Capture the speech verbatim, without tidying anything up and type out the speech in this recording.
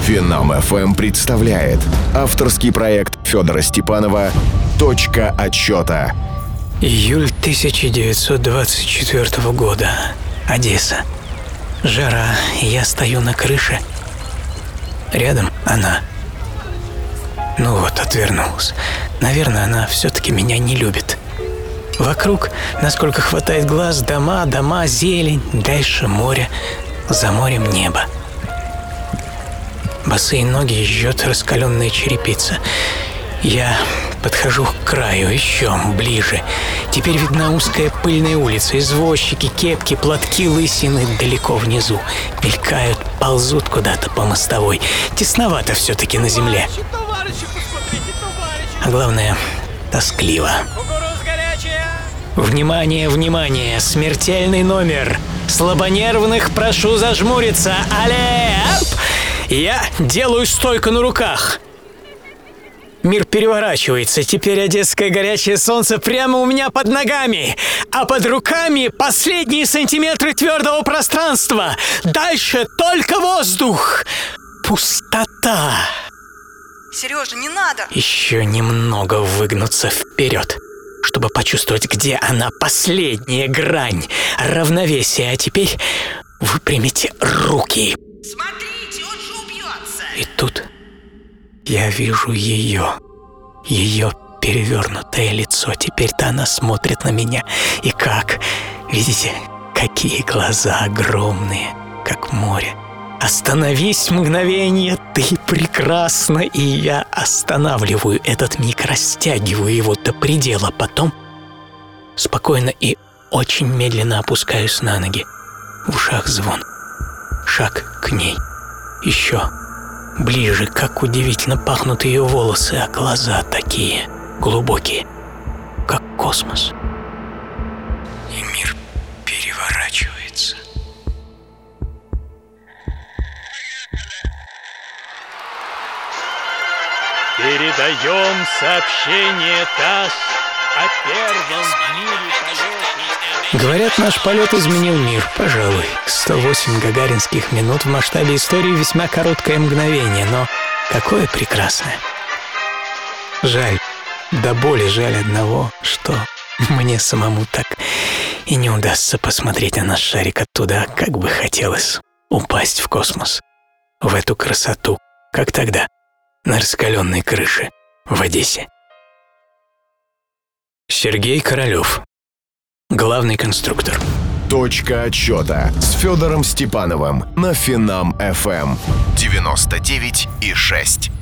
Финам эф эм представляет авторский проект Федора Степанова «Точка отсчета». Июль тысяча девятьсот двадцать четвёртого года. Одесса. Жара. Я стою на крыше. Рядом она. Ну вот, отвернулась. Наверное, она все-таки меня не любит. Вокруг, насколько хватает глаз, дома, дома, зелень. Дальше море. За морем небо. Босые ноги жжет раскаленная черепица. Я подхожу к краю, еще ближе. Теперь видна узкая пыльная улица. Извозчики, кепки, платки, лысины далеко внизу. Мелькают, ползут куда-то по мостовой. Тесновато все-таки на земле. А главное, тоскливо. Внимание, внимание! Смертельный номер! Слабонервных прошу зажмуриться! Але! Ап! Я делаю стойку на руках. Мир переворачивается. Теперь одесское горячее солнце прямо у меня под ногами. А под руками последние сантиметры твердого пространства. Дальше только воздух. Пустота. Сережа, не надо. Еще немного выгнуться вперед, чтобы почувствовать, где она, последняя грань равновесия. А теперь выпрямите руки. Смотрите, он же убьется. И тут я вижу ее, ее перевернутое лицо. Теперь-то она смотрит на меня. И как? Видите, какие глаза огромные, как море. Остановись мгновение, ты прекрасна. И я останавливаю этот миг, растягиваю его до предела. Потом спокойно и очень медленно опускаюсь на ноги. В ушах звон. Шаг к ней. Еще ближе, как удивительно пахнут ее волосы, а глаза такие глубокие, как космос. И мир переворачивается. Передаем сообщение ТАСС о первом в мире полете. Говорят, наш полет изменил мир, пожалуй. сто восемь гагаринских минут в масштабе истории весьма короткое мгновение, но какое прекрасное. Жаль, до боли жаль одного, что мне самому так и не удастся посмотреть на наш шарик оттуда, как бы хотелось упасть в космос, в эту красоту, как тогда, на раскаленной крыше в Одессе. Сергей Королёв, главный конструктор. «Точка отсчета» с Федором Степановым на Финам эф эм девяносто девять и шесть.